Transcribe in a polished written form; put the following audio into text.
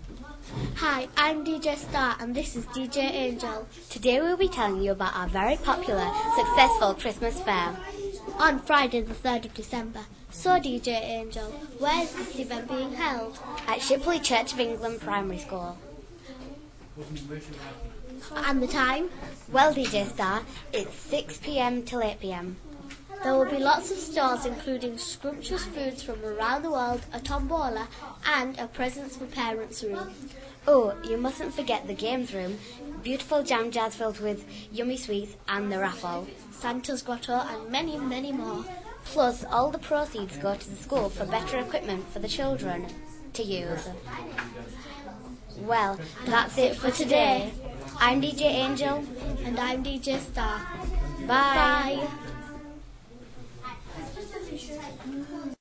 Hi, I'm DJ Star and this is DJ Angel. Today we'll be telling you about our very popular, successful Christmas fair. On Friday the 3rd of December. So DJ Angel, where is this event being held? At Shipley Church of England Primary School. And the time? Well, DJ Star, it's 6 p.m. till 8 p.m. There will be lots of stalls including scrumptious foods from around the world, a tombola and a presents for parents room. Oh, you mustn't forget the games room, beautiful jam jars filled with yummy sweets and the raffle. Santa's grotto and many, many more. Plus, all the proceeds go to the school for better equipment for the children to use. Well, that's it for today. I'm DJ Angel. And I'm DJ Star. Bye. Bye.